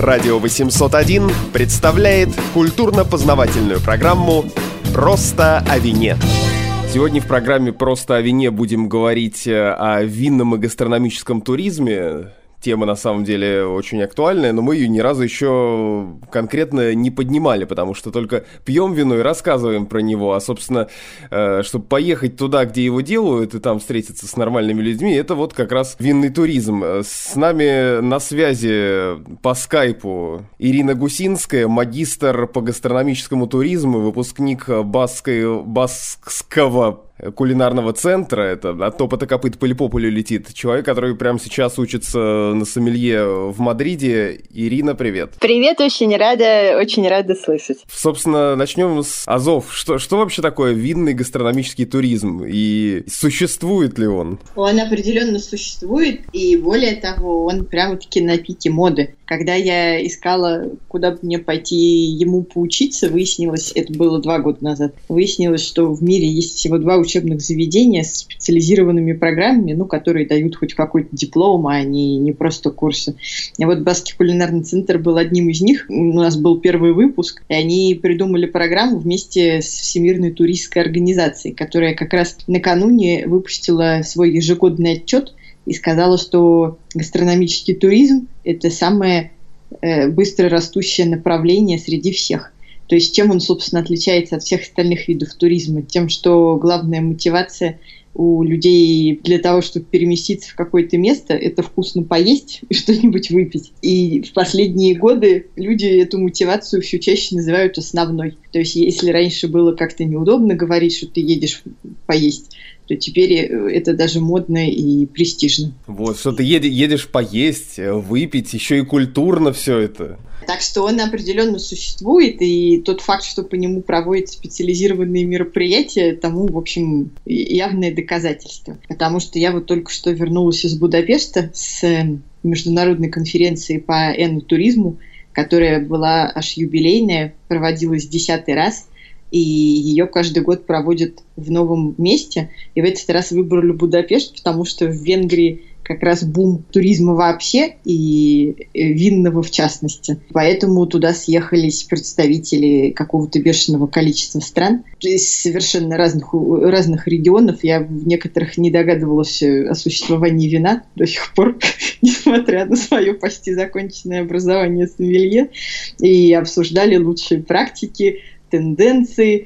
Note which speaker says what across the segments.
Speaker 1: Радио 801 представляет культурно-познавательную программу «Просто о вине». Сегодня в программе «Просто о вине» будем говорить о винном и гастрономическом туризме. Тема, на самом деле, очень актуальная, но мы ее ни разу еще конкретно не поднимали, потому что только пьем вино и рассказываем про него. А, собственно, чтобы поехать туда, где его делают, и там встретиться с нормальными людьми, это вот как раз винный туризм. С нами на связи по скайпу Ирина Гусинская, магистр по гастрономическому туризму, выпускник Баскского кулинарного центра. Это от топота копыт пыль по полю летит. Человек, который прямо сейчас учится на сомелье в Мадриде. Ирина, привет.
Speaker 2: Привет, очень рада слышать.
Speaker 1: Собственно, начнем с азов. Что вообще такое винный гастрономический туризм? И существует ли он?
Speaker 2: Он определенно существует, и более того, он прямо-таки на пике моды. Когда я искала, куда бы мне пойти ему поучиться, выяснилось, это было 2 года назад, выяснилось, что в мире есть всего 2 учебных заведения с специализированными программами, которые дают хоть какой-то диплом, а не просто курсы. И вот Баскский кулинарный центр был одним из них. У нас был первый выпуск, и они придумали программу вместе с Всемирной туристской организацией, которая как раз накануне выпустила свой ежегодный отчет и сказала, что гастрономический туризм – это самое быстро растущее направление среди всех. То есть чем он, собственно, отличается от всех остальных видов туризма? Тем, что главная мотивация у людей для того, чтобы переместиться в какое-то место, это вкусно поесть и что-нибудь выпить. И в последние годы люди эту мотивацию все чаще называют основной. То есть если раньше было как-то неудобно говорить, что ты едешь поесть, то теперь это даже модно и престижно.
Speaker 1: Вот, что ты едешь поесть, выпить, еще и культурно все это.
Speaker 2: Так что он определенно существует, и тот факт, что по нему проводят специализированные мероприятия, тому, в общем, явное доказательство. Потому что я вот только что вернулась из Будапешта с международной конференции по энотуризму, которая была аж юбилейная, проводилась 10-й раз, и ее каждый год проводят в новом месте. И в этот раз выбрали Будапешт, потому что в Венгрии как раз бум туризма вообще и винного в частности. Поэтому туда съехались представители какого-то бешеного количества стран из совершенно разных регионов. Я в некоторых не догадывалась о существовании вина до сих пор, несмотря на свое почти законченное образование сомелье. И обсуждали лучшие практики, тенденции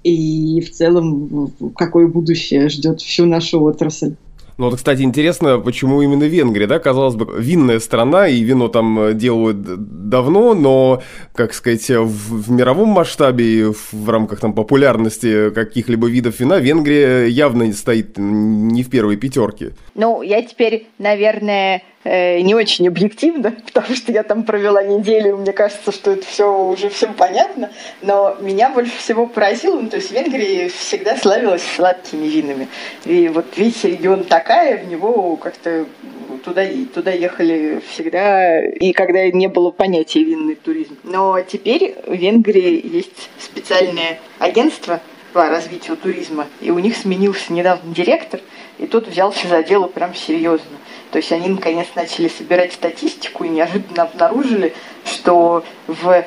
Speaker 2: и в целом какое будущее ждет всю нашу отрасль.
Speaker 1: Ну вот, кстати, интересно, почему именно Венгрия, да? Казалось бы, винная страна, и вино там делают давно, но, как сказать, в мировом масштабе, в рамках там популярности каких-либо видов вина, Венгрия явно стоит не в первой 5.
Speaker 2: Ну, я теперь, наверное, не очень объективно, потому что я там провела неделю, мне кажется, что это все уже всем понятно, но меня больше всего поразило, то есть Венгрия всегда славилась сладкими винами, и вот весь регион такая, в него как-то туда ехали всегда, и когда не было понятия винный туризм. Но теперь в Венгрии есть специальное агентство по развитию туризма, и у них сменился недавно директор, и тот взялся за дело прям серьезно. То есть они наконец начали собирать статистику и неожиданно обнаружили, что в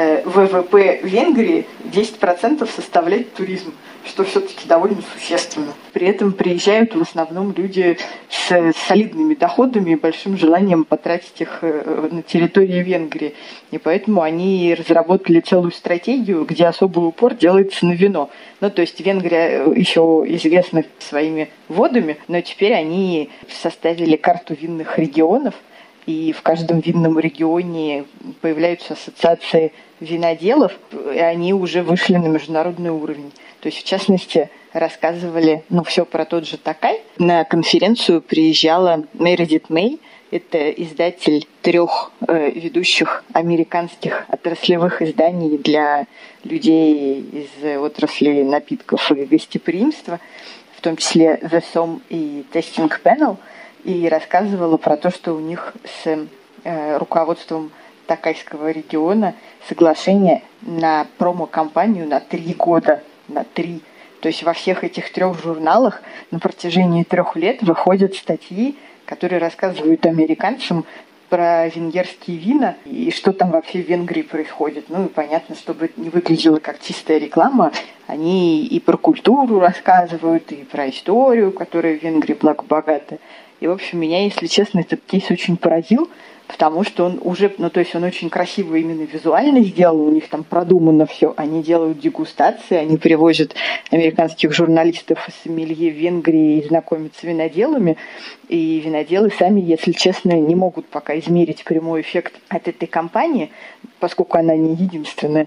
Speaker 2: ВВП Венгрии 10% составляет туризм, что все-таки довольно существенно. При этом приезжают в основном люди с солидными доходами и большим желанием потратить их на территории Венгрии. И поэтому они разработали целую стратегию, где особый упор делается на вино. Ну, то есть Венгрия еще известна своими водами, но теперь они составили карту винных регионов, и в каждом винном регионе появляются ассоциации виноделов, и они уже вышли на международный уровень. То есть, в частности, рассказывали, все про тот же Токай. На конференцию приезжала Мередит Мэй, это издатель 3 ведущих американских отраслевых изданий для людей из отрасли напитков и гостеприимства, в том числе The Somm и Tasting Panel, и рассказывала про то, что у них с руководством Токайского региона соглашение на промо-кампанию на 3 года. На 3. То есть во всех этих 3 журналах на протяжении 3 лет выходят статьи, которые рассказывают американцам про венгерские вина и что там вообще в Венгрии происходит. Ну и понятно, чтобы это не выглядело как чистая реклама, они и про культуру рассказывают, и про историю, которая в Венгрии богата. И, в общем, меня, если честно, этот кейс очень поразил, потому что он уже, он очень красиво именно визуально сделан, у них там продумано все. Они делают дегустации, они привозят американских журналистов и сомелье в Венгрии и знакомят с виноделами. И виноделы сами, если честно, не могут пока измерить прямой эффект от этой кампании, поскольку она не единственная.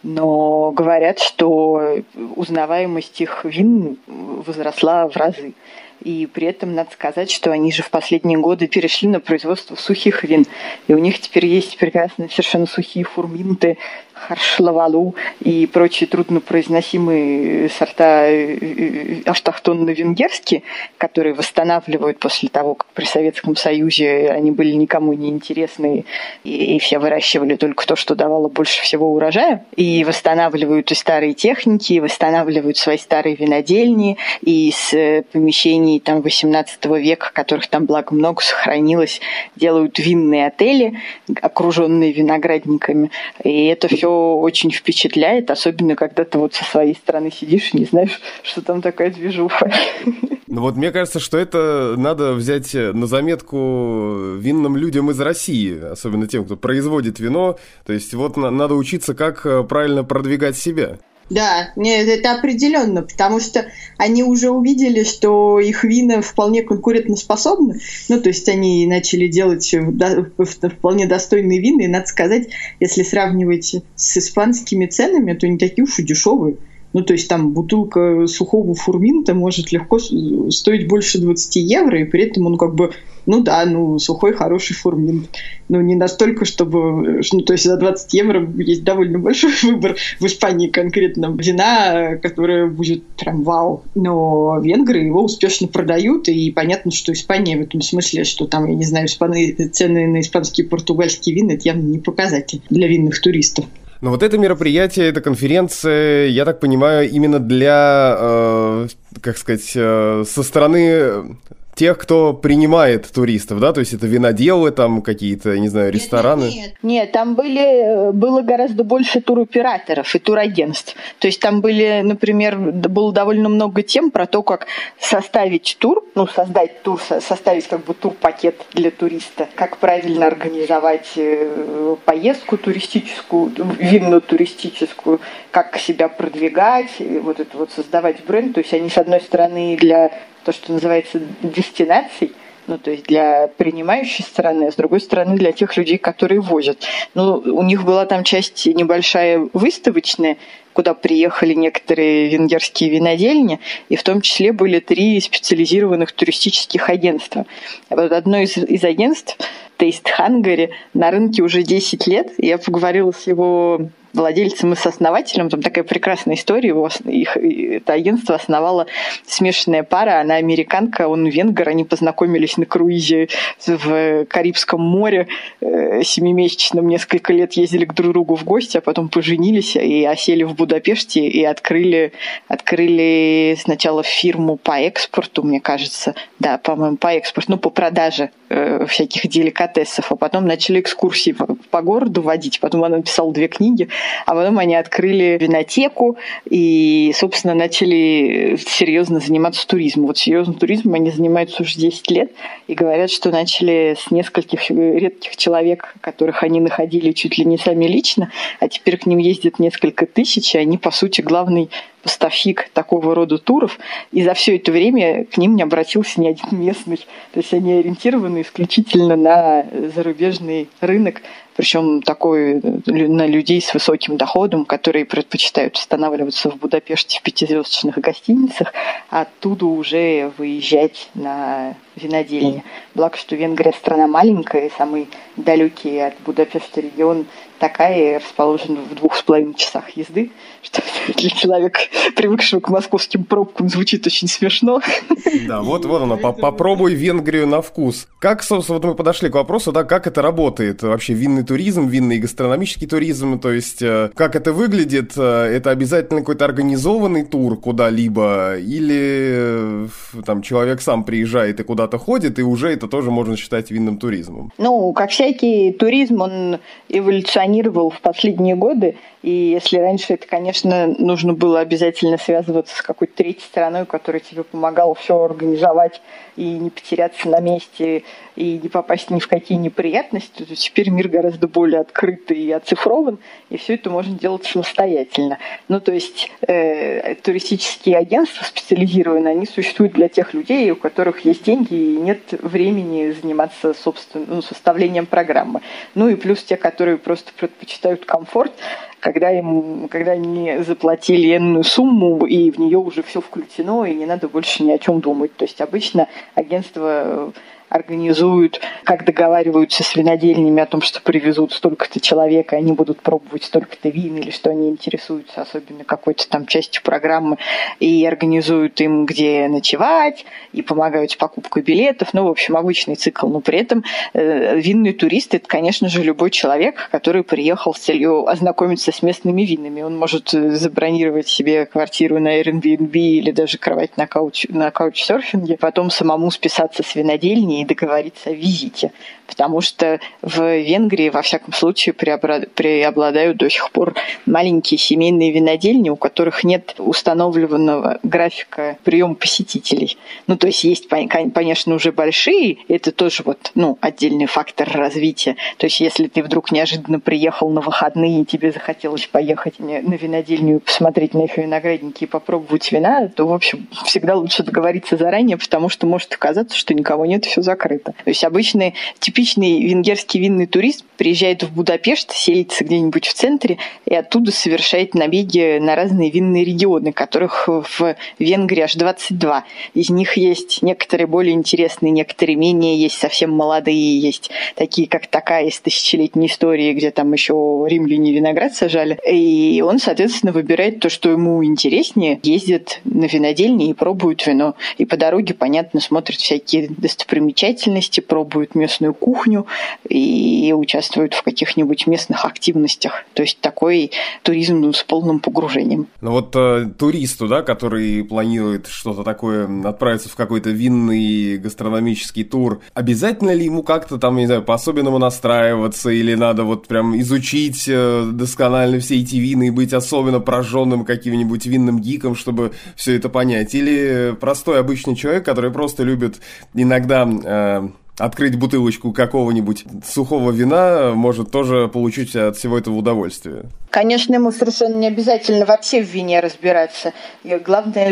Speaker 2: Но говорят, что узнаваемость их вин возросла в разы. И при этом надо сказать, что они же в последние годы перешли на производство сухих вин. И у них теперь есть прекрасные совершенно сухие фурминты, харшлавалу и прочие труднопроизносимые сорта автохтонно-венгерские, которые восстанавливают после того, как при Советском Союзе они были никому не интересны, и все выращивали только то, что давало больше всего урожая. И восстанавливают и старые техники, и восстанавливают свои старые винодельни, и из помещений там, 18 века, которых там, благо, много сохранилось, делают винные отели, окруженные виноградниками. И это все очень впечатляет, особенно когда ты вот со своей стороны сидишь и не знаешь, что там такая движуха.
Speaker 1: Ну вот мне кажется, что это надо взять на заметку винным людям из России, особенно тем, кто производит вино. То есть вот надо учиться, как правильно продвигать себя.
Speaker 3: Да, нет, это определенно, потому что они уже увидели, что их вина вполне конкурентоспособны. Ну, то есть они начали делать вполне достойные вина, и, надо сказать, если сравнивать с испанскими ценами, то не такие уж и дешевые. Ну, то есть там бутылка сухого фурминта может легко стоить больше 20 евро, и при этом он как бы, сухой хороший фурминт. Но не настолько, чтобы... то есть за 20 евро есть довольно большой выбор в Испании конкретно вина, которое будет прям вау. Но венгры его успешно продают, и понятно, что Испания в этом смысле, что там, я не знаю, цены на испанские и португальские вина, это явно не показатель для винных туристов.
Speaker 1: Но вот это мероприятие, эта конференция, я так понимаю, именно для, со стороны тех, кто принимает туристов, да? То есть это виноделы, там какие-то, не знаю, рестораны?
Speaker 2: Нет, там было гораздо больше туроператоров и турагентств. То есть там было довольно много тем про то, как составить тур, составить как бы турпакет для туриста, как правильно организовать поездку туристическую, винно-туристическую, как себя продвигать, вот это вот создавать бренд. То есть они, с одной стороны, для то, что называется дестинацией, то есть для принимающей стороны, а с другой стороны для тех людей, которые возят. У них была там часть небольшая выставочная, куда приехали некоторые венгерские винодельни, и в том числе были 3 специализированных туристических агентства. Вот одно из агентств, Taste Hungary, на рынке уже 10 лет. Я поговорила с его владельцем и сооснователем. Там такая прекрасная история. Это агентство основала смешанная пара. Она американка, он венгер. Они познакомились на круизе в Карибском море 7-месячном. Несколько лет ездили к друг другу в гости, а потом поженились и осели в Будапеште и открыли сначала фирму по экспорту, мне кажется. Да, по-моему, по экспорту. По продаже всяких деликатесов. А потом начали экскурсии по городу водить. Потом она написала 2 книги. А потом они открыли винотеку и, собственно, начали серьезно заниматься туризмом. Вот серьезным туризмом они занимаются уже 10 лет и говорят, что начали с нескольких редких человек, которых они находили чуть ли не сами лично, а теперь к ним ездят несколько тысяч, и они, по сути, главный поставщик такого рода туров, и за все это время к ним не обратился ни один местный. То есть они ориентированы исключительно на зарубежный рынок, причем такой на людей с высоким доходом, которые предпочитают останавливаться в Будапеште в 5-звездочных гостиницах, а оттуда уже выезжать на винодельни. Благо, что Венгрия страна маленькая, и самый далекий от Будапешта регион такая, расположена в 2,5 часах езды, что для человека, привыкшего к московским пробкам, звучит очень смешно.
Speaker 1: Да, вот оно, попробуй Венгрию на вкус. Как, собственно, вот мы подошли к вопросу, да, как это работает вообще винный туризм, винный и гастрономический туризм, то есть как это выглядит, это обязательно какой-то организованный тур куда-либо, или там человек сам приезжает и куда-то куда-то ходит, и уже это тоже можно считать винным туризмом.
Speaker 2: Ну, как всякий туризм, он эволюционировал в последние годы, и если раньше это, конечно, нужно было обязательно связываться с какой-то третьей стороной, которая тебе помогала все организовать и не потеряться на месте, и не попасть ни в какие неприятности, то теперь мир гораздо более открытый и оцифрован, и все это можно делать самостоятельно. Ну, то есть туристические агентства специализированные, они существуют для тех людей, у которых есть деньги и нет времени заниматься составлением программы. Ну и плюс те, которые просто предпочитают комфорт, когда они заплатили энную сумму, и в нее уже все включено, и не надо больше ни о чем думать. То есть обычно агентство организуют, как договариваются с винодельнями о том, что привезут столько-то человек, и они будут пробовать столько-то вин, или что они интересуются особенно какой-то там частью программы, и организуют им, где ночевать, и помогают с покупкой билетов. Ну, в общем, обычный цикл. Но при этом винный турист – это, конечно же, любой человек, который приехал с целью ознакомиться с местными винами. Он может забронировать себе квартиру на Airbnb или даже кровать на каучсерфинге, потом самому списаться с винодельней и договориться о визите. Потому что в Венгрии, во всяком случае, преобладают до сих пор маленькие семейные винодельни, у которых нет установленного графика приема посетителей. Ну, то есть есть, конечно, уже большие, это тоже отдельный фактор развития. То есть если ты вдруг неожиданно приехал на выходные, и тебе захотелось поехать на винодельню, посмотреть на их виноградники и попробовать вина, то, в общем, всегда лучше договориться заранее, потому что может оказаться, что никого нет, все закрыто. То есть обычный типичный венгерский винный турист приезжает в Будапешт, селится где-нибудь в центре и оттуда совершает набеги на разные винные регионы, которых в Венгрии аж 22. Из них есть некоторые более интересные, некоторые менее, есть совсем молодые, есть такие, как такая из тысячелетней истории, где там еще римляне виноград сажали. И он, соответственно, выбирает то, что ему интереснее, ездит на винодельни и пробует вино. И по дороге, понятно, смотрит всякие достопримечательности, пробует местную кухню и участвуют в каких-нибудь местных активностях. То есть такой туризм с полным погружением.
Speaker 1: Ну вот туристу, да, который планирует что-то такое, отправиться в какой-то винный гастрономический тур, обязательно ли ему как-то там, не знаю, по-особенному настраиваться, или надо вот прям изучить досконально все эти вины и быть особенно прожженным каким-нибудь винным гиком, чтобы все это понять? Или простой обычный человек, который просто любит иногда открыть бутылочку какого-нибудь сухого вина, может тоже получить от всего этого удовольствие?
Speaker 2: Конечно, ему совершенно не обязательно вообще в вине разбираться. И главное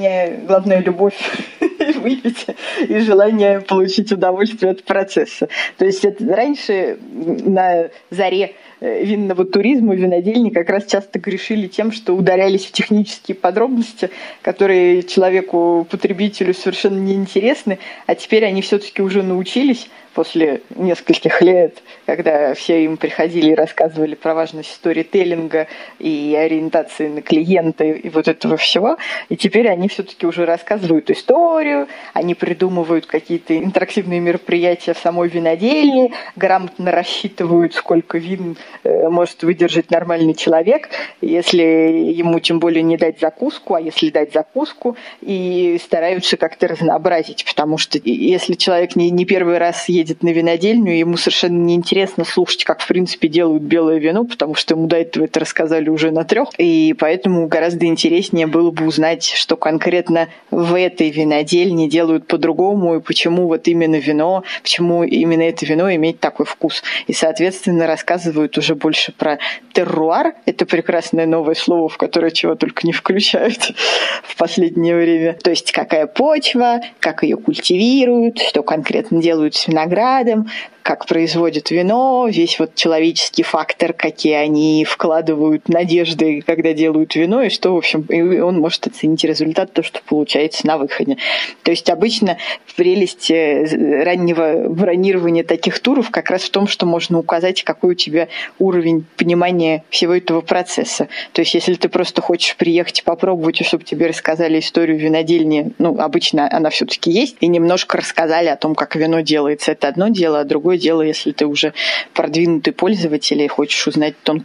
Speaker 2: любовь выпить и желание получить удовольствие от процесса. То есть это раньше на заре винного туризма винодельни как раз часто грешили тем, что ударялись в технические подробности, которые человеку, потребителю совершенно неинтересны, а теперь они все-таки уже научились после нескольких лет, когда все им приходили и рассказывали про важность сторителлинга и ориентации на клиента и вот этого всего. И теперь они все-таки уже рассказывают историю, они придумывают какие-то интерактивные мероприятия в самой винодельне, грамотно рассчитывают, сколько вин может выдержать нормальный человек, если ему тем более не дать закуску, а если дать закуску, и стараются как-то разнообразить, потому что если человек не первый раз едет на винодельню, ему совершенно неинтересно слушать, как в принципе делают белое вино, потому что ему до этого это рассказали уже на 3, и поэтому гораздо интереснее было бы узнать, что конкретно в этой винодельне делают по-другому, и почему вот именно вино, почему именно это вино имеет такой вкус. И, соответственно, рассказывают уже больше про терруар, это прекрасное новое слово, в которое чего только не включают в последнее время. То есть какая почва, как ее культивируют, что конкретно делают с виноградом, как производят вино, весь вот человеческий фактор, какие они вкладывают надежды, когда делают вино, и что, в общем, он может оценить результат, то, что получается на выходе. То есть обычно прелесть раннего бронирования таких туров как раз в том, что можно указать, какой у тебя уровень понимания всего этого процесса. То есть если ты просто хочешь приехать и попробовать, и чтобы тебе рассказали историю винодельни, обычно она все-таки есть, и немножко рассказали о том, как вино делается, это одно дело, а другое дело, если ты уже продвинутый пользователь и хочешь узнать тонкости.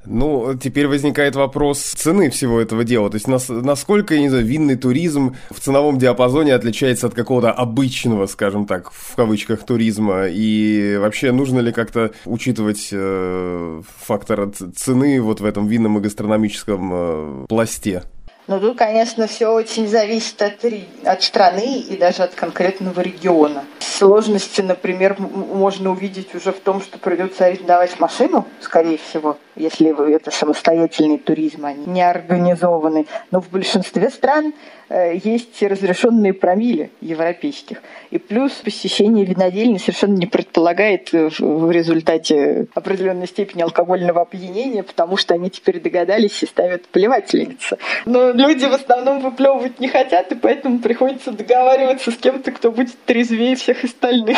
Speaker 1: Ну, теперь возникает вопрос цены всего этого дела. То есть насколько, я не знаю, винный туризм в ценовом диапазоне отличается от какого-то обычного, скажем так, в кавычках, туризма? И вообще нужно ли как-то учитывать фактор цены вот в этом винном и гастрономическом пласте?
Speaker 2: Ну, тут, конечно, все очень зависит от страны и даже от конкретного региона. Сложности, например, можно увидеть уже в том, что придется арендовать машину, скорее всего, если это самостоятельный туризм, а не организованный. Но в большинстве стран есть разрешенные промилле европейских. И плюс посещение винодельни совершенно не предполагает в результате определенной степени алкогольного опьянения, потому что они теперь догадались и ставят плевательницы. Но люди в основном выплевывать не хотят, и поэтому приходится договариваться с кем-то, кто будет трезвее всех остальных.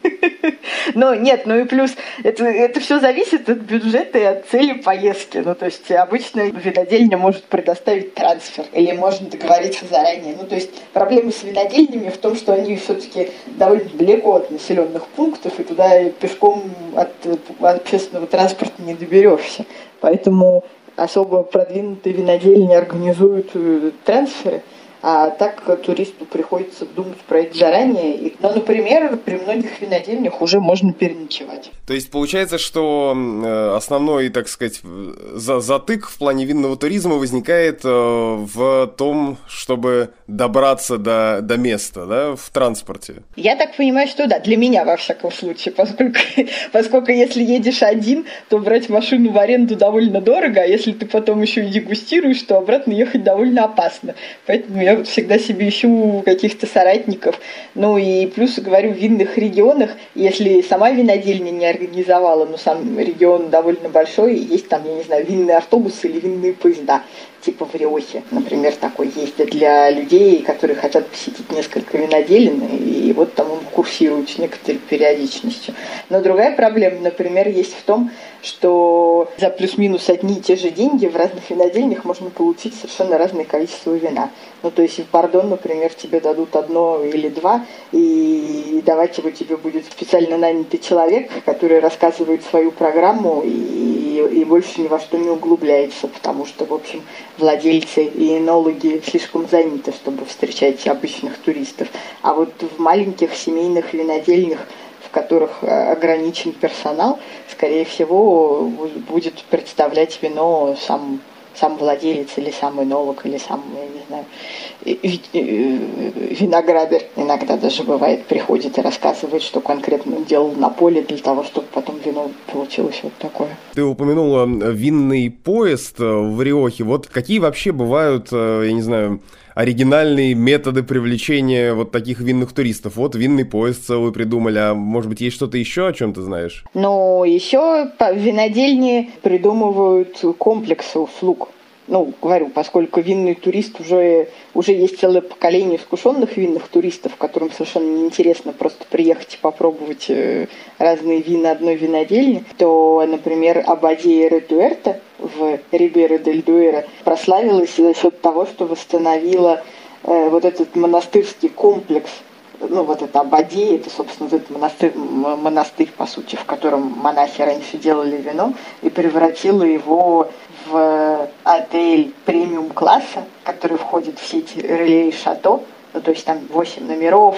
Speaker 2: Но нет, ну и плюс это все зависит от бюджета и от цели поездки. Ну, то есть обычно винодельня может предоставить трансфер или можно договориться заранее. Ну, то есть проблемы с винодельнями в том, что они все-таки довольно далеко от населенных пунктов, и туда пешком от общественного транспорта не доберешься. Поэтому особо продвинутые винодельни организуют трансферы, а так туристу приходится думать про это заранее. Но, например, при многих винодельнях уже можно переночевать.
Speaker 1: То есть получается, что основной, так сказать, затык в плане винного туризма возникает в том, чтобы добраться до места, да, в транспорте?
Speaker 2: Я так понимаю, что да, для меня во всяком случае, поскольку если едешь один, то брать машину в аренду довольно дорого, а если ты потом еще и дегустируешь, то обратно ехать довольно опасно. Поэтому я всегда себе ищу каких-то соратников. Ну и плюс, говорю, в винных регионах, если сама винодельня не организовала, но сам регион довольно большой, есть там, я не знаю, винные автобусы или винные поезда, типа в Риохе, например, такой есть для людей, которые хотят посетить несколько виноделин, и вот там он курсирует с некоторой периодичностью. Но другая проблема, например, есть в том, что за плюс-минус одни и те же деньги в разных винодельнях можно получить совершенно разное количество вина. Ну, то есть в Бордон, например, тебе дадут одно или два, и давать его тебе будет специально нанятый человек, который рассказывает свою программу и больше ни во что не углубляется, потому что, в общем, владельцы и энологи слишком заняты, чтобы встречать обычных туристов. А вот в маленьких семейных винодельнях, в которых ограничен персонал, скорее всего, будет представлять вино сам владелец или сам энолог, или сам, я не знаю, виноградарь иногда даже бывает, приходит и рассказывает, что конкретно он делал на поле для того, чтобы потом вино получилось вот такое.
Speaker 1: Ты упомянула винный поезд в Риохе. Вот какие вообще бывают, я не знаю, оригинальные методы привлечения вот таких винных туристов? Вот винный поезд целый придумали, а может быть есть что-то еще, о чем ты знаешь?
Speaker 2: Ну, еще винодельни придумывают комплексы услуг. Ну, говорю, поскольку винный турист уже есть целое поколение искушенных винных туристов, которым совершенно неинтересно просто приехать и попробовать разные вина одной винодельни, то, например, Абадия Редуэрта в Рибейро-дель-Дуэро прославилась за счет того, что восстановила вот этот монастырский комплекс. Ну, вот это Абадия, это, собственно, этот монастырь, по сути, в котором монахи раньше делали вино, и превратила его в отель премиум-класса, который входит в сеть Реле и Шато. Ну, то есть там 8 номеров,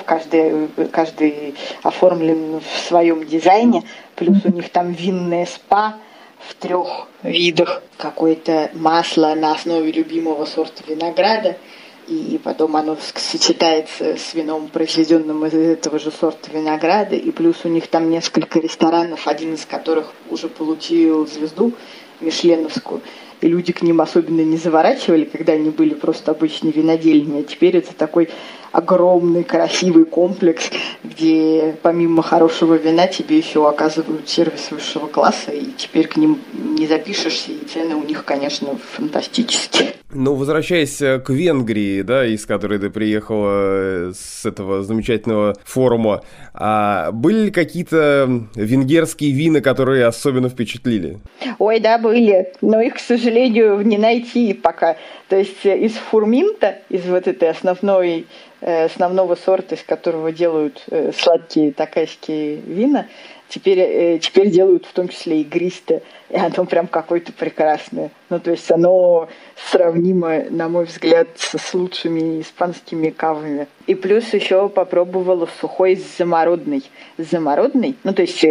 Speaker 2: каждый оформлен в своем дизайне, плюс у них там винное спа в 3 видах, какое-то масло на основе любимого сорта винограда, и потом оно сочетается с вином, произведенным из этого же сорта винограда, и плюс у них там несколько ресторанов, один из которых уже получил звезду мишленовскую, и люди к ним особенно не заворачивали, когда они были просто обычные винодельни, а теперь это такой огромный красивый комплекс, где помимо хорошего вина тебе еще оказывают сервис высшего класса, и теперь к ним не запишешься, и цены у них, конечно, фантастические.
Speaker 1: Ну, возвращаясь к Венгрии, да, из которой ты приехала с этого замечательного форума, были ли какие-то венгерские вина, которые особенно впечатлили?
Speaker 2: Ой, да, были, но их, к сожалению, не найти пока. То есть из фурминта, из вот этой основного сорта, из которого делают сладкие токайские вина, теперь делают в том числе игристое, и оно прям какое-то прекрасное. Ну, то есть оно сравнимо, на мой взгляд, с лучшими испанскими кавами. И плюс еще попробовала сухой замородный. Ну, то есть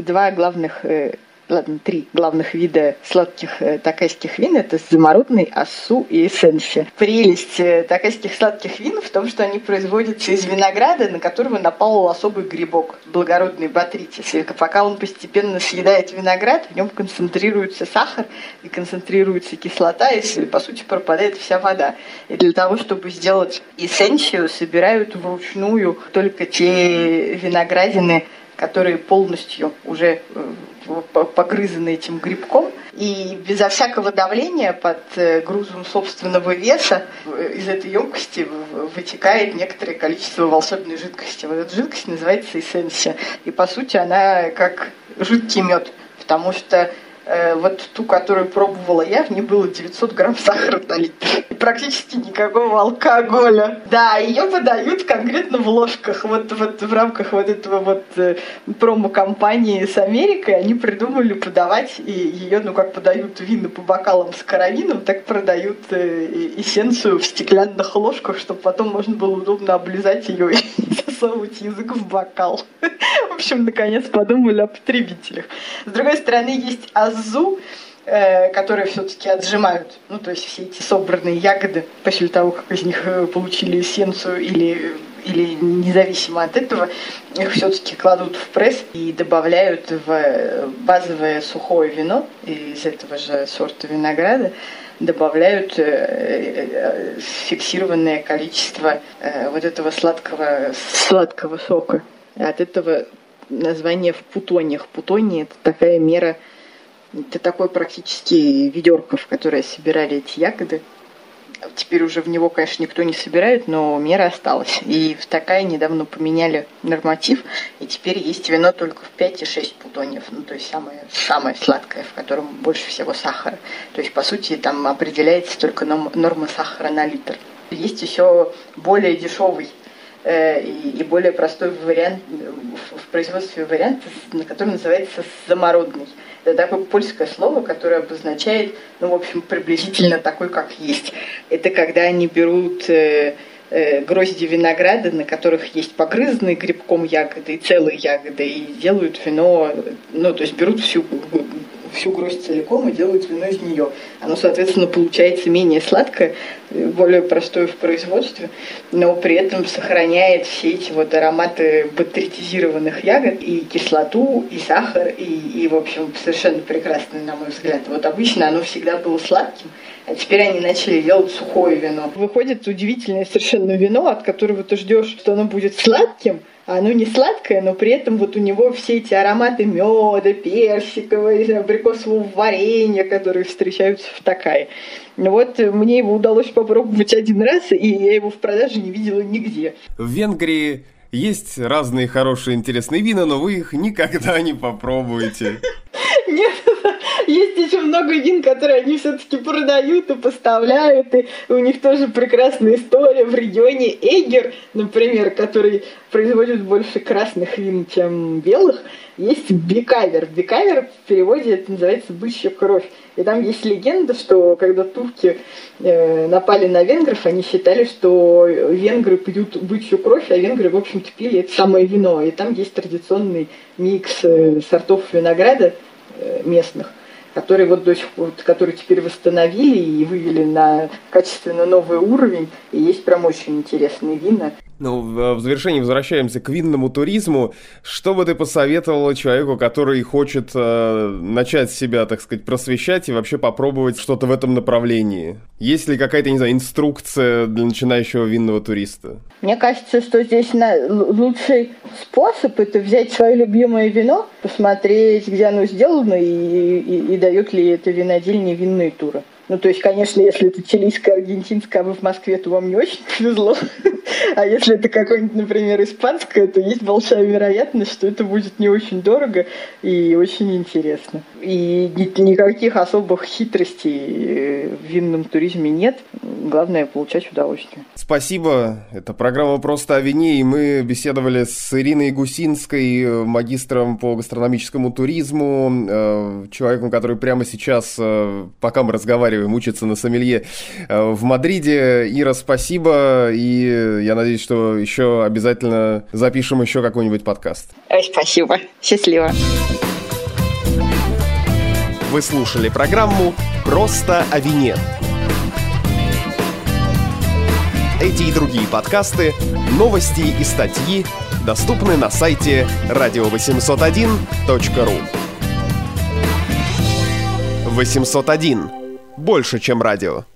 Speaker 2: три главных вида сладких токайских вин – это замородный, ассу и эссенсия. Прелесть токайских сладких вин в том, что они производятся из винограда, на которого напал особый грибок, благородный ботритис. И пока он постепенно съедает виноград, в нем концентрируется сахар и концентрируется кислота, и, по сути, пропадает вся вода. И для того, чтобы сделать эссенсию, собирают вручную только те виноградины, которые полностью уже погрызаны этим грибком, и безо всякого давления под грузом собственного веса из этой емкости вытекает некоторое количество волшебной жидкости. Вот эта жидкость называется эссенсия. И по сути она как жидкий мед, потому что вот ту, которую пробовала я, в ней было 900 грамм сахара на литр. И практически никакого алкоголя. Да, ее подают конкретно в ложках. Вот в рамках вот этого вот промо-компании с Америкой они придумали подавать ее, как подают вина по бокалам с каравином, так продают эссенцию в стеклянных ложках, чтобы потом можно было удобно облизать ее и засовывать язык в бокал. В общем, наконец подумали о потребителях. С другой стороны, есть азу, которые все-таки отжимают, то есть все эти собранные ягоды после того, как из них получили эссенцию или независимо от этого, их все-таки кладут в пресс и добавляют в базовое сухое вино из этого же сорта винограда, добавляют фиксированное количество вот этого сладкого сока. От этого название в путониях. Путония – это такая мера, это такой практически ведерко, в которое собирали эти ягоды. Теперь уже в него, конечно, никто не собирает, но мера осталась. И в Токае недавно поменяли норматив, и теперь есть вино только в 5 и 6 путониев. То есть самое сладкое, в котором больше всего сахара. То есть, по сути, там определяется только норма сахара на литр. Есть еще более дешевый и более простой вариант в производстве вариант, который называется замородный. Это такое польское слово, которое обозначает, приблизительно такой, как есть. Это когда они берут грозди винограда, на которых есть погрызанные грибком ягоды и целые ягоды, и делают вино, то есть берут всю гроздь целиком и делают вино из нее. Оно, соответственно, получается менее сладкое, более простое в производстве, но при этом сохраняет все эти ароматы батритизированных ягод, и кислоту, и сахар, и в общем, совершенно прекрасный, на мой взгляд. Обычно оно всегда было сладким, а теперь они начали делать сухое вино. Выходит удивительное совершенно вино, от которого ты ждешь, что оно будет сладким, а оно не сладкое, но при этом у него все эти ароматы меда, персикового, абрикосового варенья, которые встречаются в Токае. Мне его удалось попробовать один раз, и я его в продаже не видела нигде.
Speaker 1: В Венгрии есть разные хорошие интересные вина, но вы их никогда не попробуете.
Speaker 2: Нет, есть еще много вин, которые они все-таки продают и поставляют, и у них тоже прекрасная история в регионе Эгер, например, который производит больше красных вин, чем белых. Есть бикавер. Бикавер в переводе это называется «бычья кровь». И там есть легенда, что когда турки напали на венгров, они считали, что венгры пьют бычью кровь, а венгры, в общем-то, пили это самое вино. И там есть традиционный микс сортов винограда местных, которые которые теперь восстановили и вывели на качественно новый уровень. И есть прям очень интересные вина.
Speaker 1: В завершении возвращаемся к винному туризму. Что бы ты посоветовала человеку, который хочет начать себя, так сказать, просвещать и вообще попробовать что-то в этом направлении? Есть ли какая-то, инструкция для начинающего винного туриста?
Speaker 2: Мне кажется, что здесь лучший способ – это взять свое любимое вино, посмотреть, где оно сделано и дает ли это винодельня винные туры. То есть, конечно, если это чилийское, аргентинское, а вы в Москве, то вам не очень повезло. А если это какое-нибудь, например, испанское, то есть большая вероятность, что это будет не очень дорого и очень интересно. И никаких особых хитростей в винном туризме нет. Главное — получать удовольствие.
Speaker 1: Спасибо. Это программа «Просто о вине», и мы беседовали с Ириной Гусинской, магистром по гастрономическому туризму, человеком, который прямо сейчас, пока мы разговариваем, учится на сомелье в Мадриде. Ира, спасибо, и я надеюсь, что еще обязательно запишем еще какой-нибудь подкаст.
Speaker 2: Спасибо. Счастливо.
Speaker 1: Вы слушали программу «Просто о вине». Эти и другие подкасты, новости и статьи доступны на сайте radio801.ru. 801. Больше, чем радио.